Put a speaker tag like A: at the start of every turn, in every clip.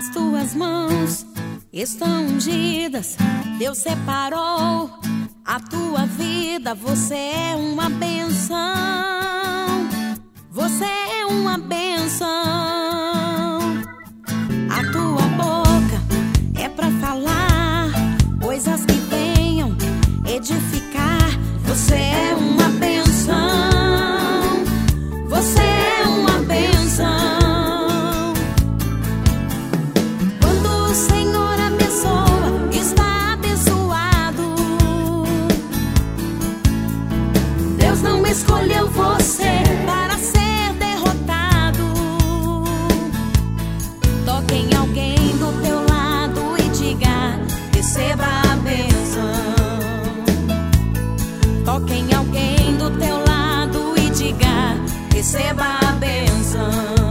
A: As tuas mãos estão ungidas, Deus separou a tua vida. Você é uma bênção, você é uma bênção. A tua boca é pra falar coisas que venham edificar. Você é uma bênção, você é uma bênção. Escolheu você para ser derrotado. Toque em alguém do teu lado e diga: receba a bênção. Toque em alguém do teu lado e diga: receba a bênção.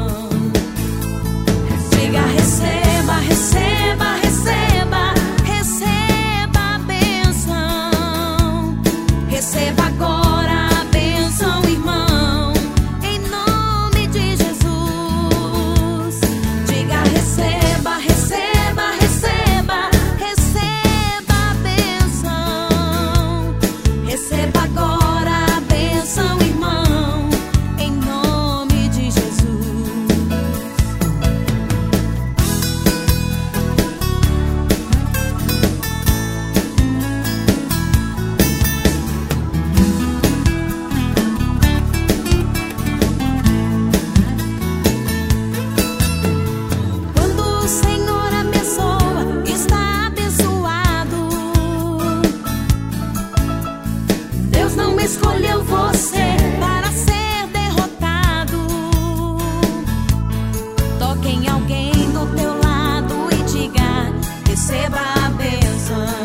A: Diga: receba, receba, receba, receba a bênção. Receba agora. Escolheu você para ser derrotado. Toque em alguém do teu lado e diga: receba a bênção.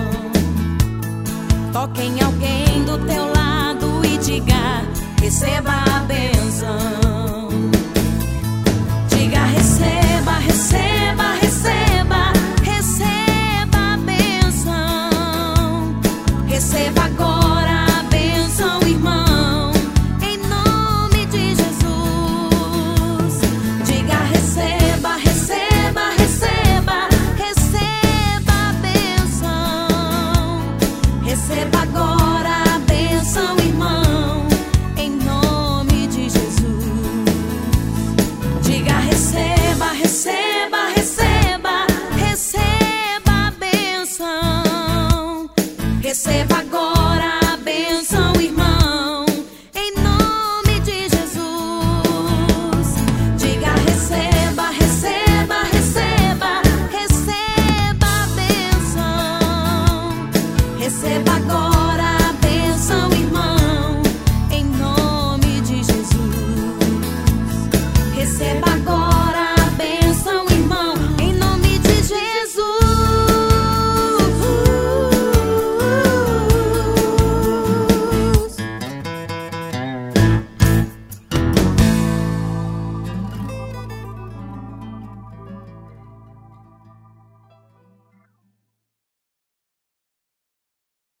A: Toque em alguém do teu lado e diga: receba a bênção. Diga: receba, receba, receba, receba a bênção. Receba agora. Receba agora a bênção, irmão, em nome de Jesus. Diga: receba, receba, receba, receba a bênção. Receba